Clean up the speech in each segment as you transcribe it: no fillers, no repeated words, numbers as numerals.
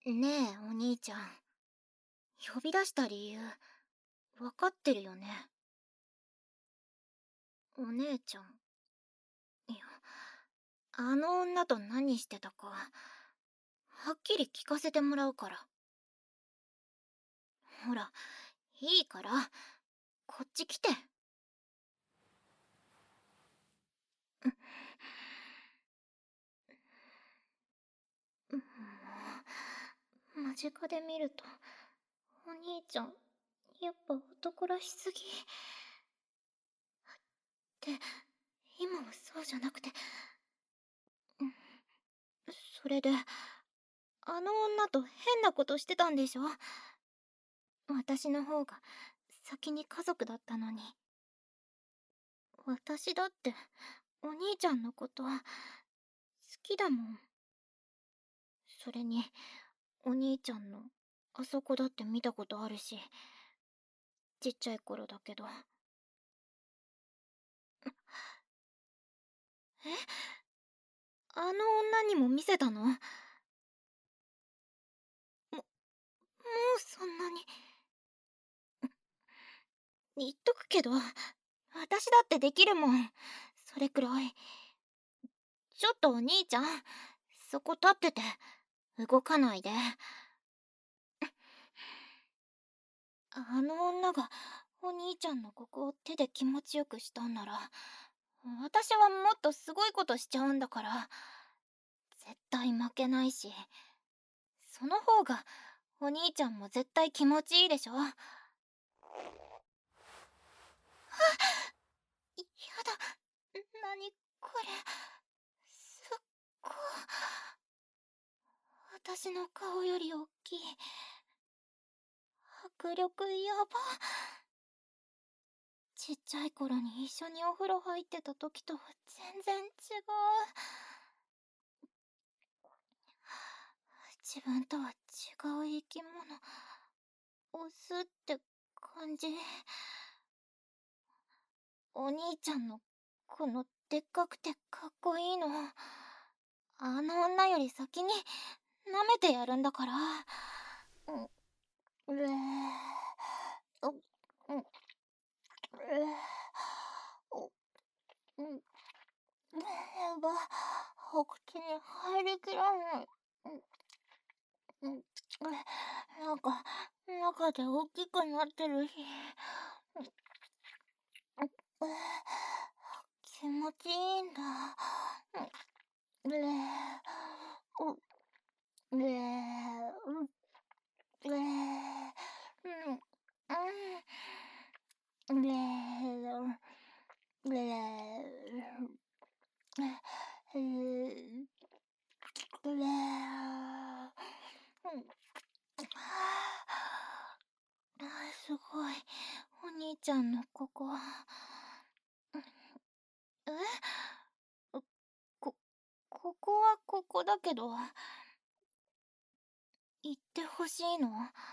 ねえ、お兄ちゃん。呼び出した理由、わかってるよね。お姉ちゃん。いや、あの女と何してたか、はっきり聞かせてもらうから。ほら、いいから、こっち来て。もう、間近で見ると、お兄ちゃん、やっぱ男らしすぎ。って今はそうじゃなくて、それで、あの女と変なことしてたんでしょ。私の方が先に家族だったのに。私だってお兄ちゃんのこと好きだもん。それにお兄ちゃんのあそこだって見たことあるし、ちっちゃい頃だけど。え、あの女にも見せたの？もうそんなに。言っとくけど、私だってできるもん。それくらい。ちょっとお兄ちゃん、そこ立ってて動かないで。あの女がお兄ちゃんのここを手で気持ちよくしたんなら、私はもっとすごいことしちゃうんだから、絶対負けないし、その方がお兄ちゃんも絶対気持ちいいでしょ。やだ、なにこれ、すっごい、私の顔より大きい。迫力やば。ちっちゃい頃に一緒にお風呂入ってた時とは全然違う。自分とは違う生き物。オスって感じ。お兄ちゃんのこのでっかくてかっこいいの、あの女より先に舐めてやるんだから。うれー、う、う、う、う、やば、お口に入りきらない。なんか、中で大きくなってるし。気持ちいいんだ。うれうれすごい。お兄ちゃんのここ。え、こ、ここはここだけど、言ってほしいの？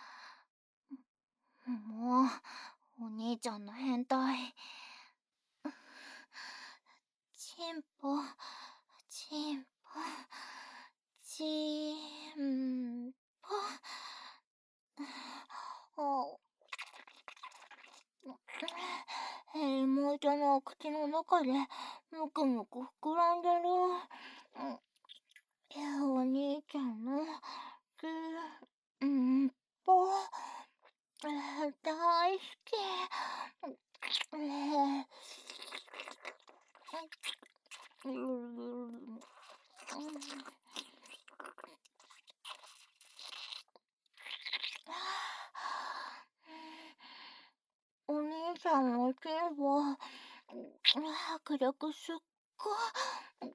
もう、お兄ちゃんの変態。チンポ、チンポ、チンポ。妹の口の中でむくむく膨らんでる。お兄ちゃんのチンポ、大好き。お兄ちゃんのチンポ、迫力すっごい。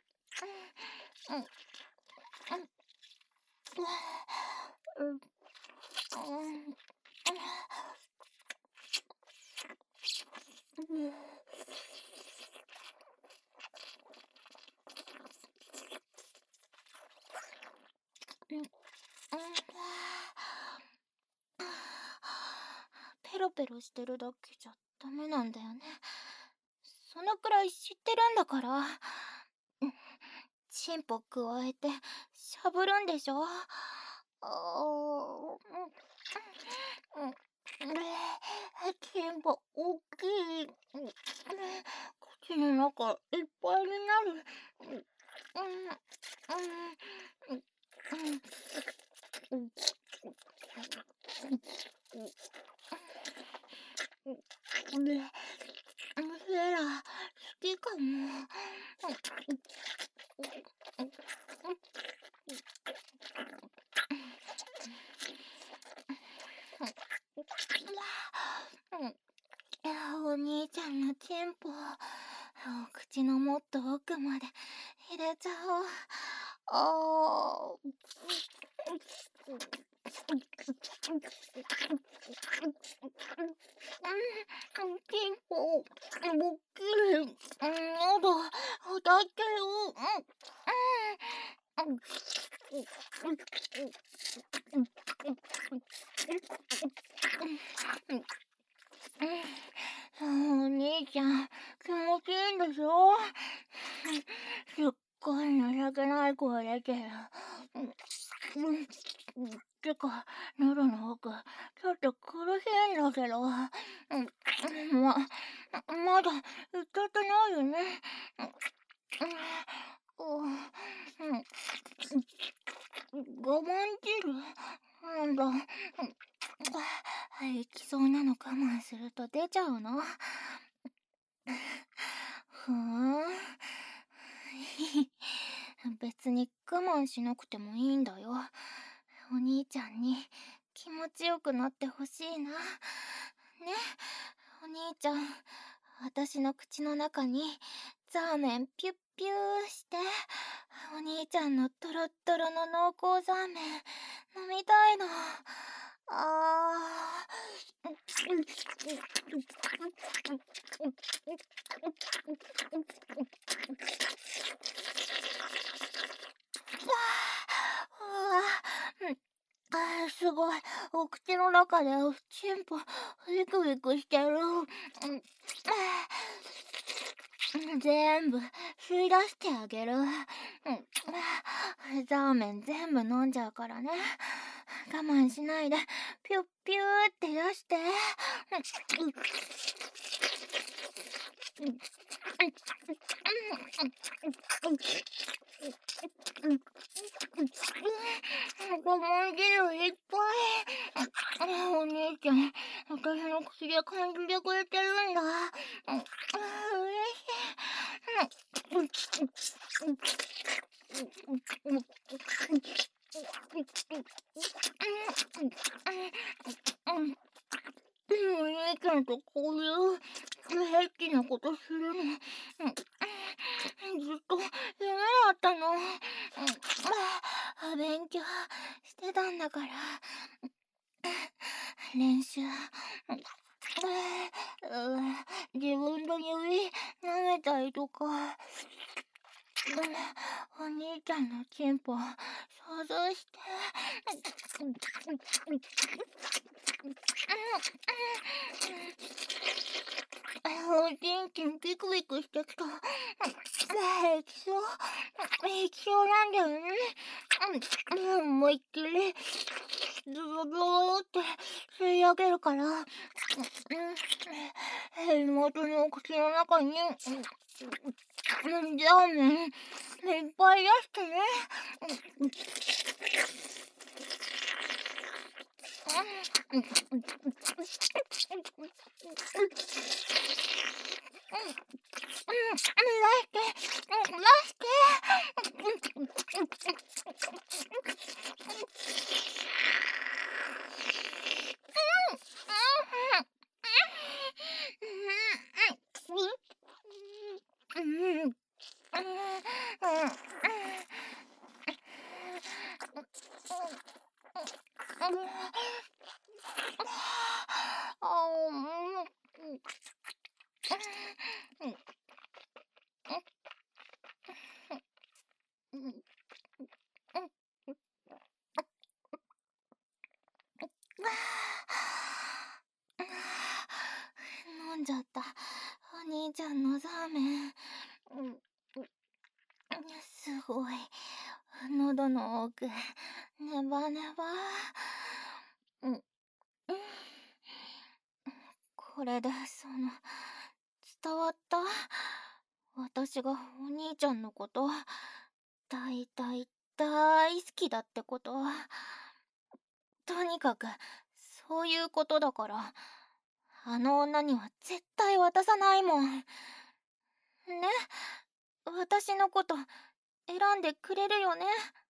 ペロペロしてるだけじゃダメなんだよね。そのくらい知ってるんだから。チンポくわえてしゃぶるんでしょ。 ああ、うん、チンポ大きい。口の中いっぱいになる。うん、うん、うん、うん、うん、で、セラ、好きかも。お兄ちゃんのチンポ、口のもっと奥まで入れちゃおう。あー、チンポ、もっきり、やだ、だけよ。お兄ちゃん、気持ちいいんでしょ？すっごい情けない声出てる。てか、喉の奥、ちょっと苦しいんだけど。まだ言っちゃってないよね。我慢汁なんだ。行きそうなの我慢すると出ちゃうの？ふーん。別に我慢しなくてもいいんだよ。お兄ちゃんに気持ちよくなってほしいな。ね、お兄ちゃん。私の口の中にザーメンピュッピューして、お兄ちゃんのトロットロの濃厚ザーメン飲みたいの。あすごい。お口の中でチンポ、ビクビクしてる。全部吸い出してあげる。ザーメン全部飲んじゃうからね。我慢しないで、ピュッピューって出して。我慢汁いっぱい。お兄ちゃん、私の口で感じてくれてるんだ。嬉しい。お兄ちゃんとこういう平気なことするの、ずっと夢だったの。勉強してたんだから。練習。自分の指舐めたりとか。お兄ちゃんのチンポ想像して。おちんちんピクピクしてきた。液晶なんだよね。思いっきりズボズボって吸い上げるから、妹のお口の中にジャーメンいっぱい出してね。飲んじゃった。お兄ちゃんのザーメン。すごい。 喉の奥、ネバネバ。うん、うん。これで、伝わった？私がお兄ちゃんのこと、大大大好きだってこと。とにかく、そういうことだから、あの女には絶対渡さないもん。ね、私のこと選んでくれるよね。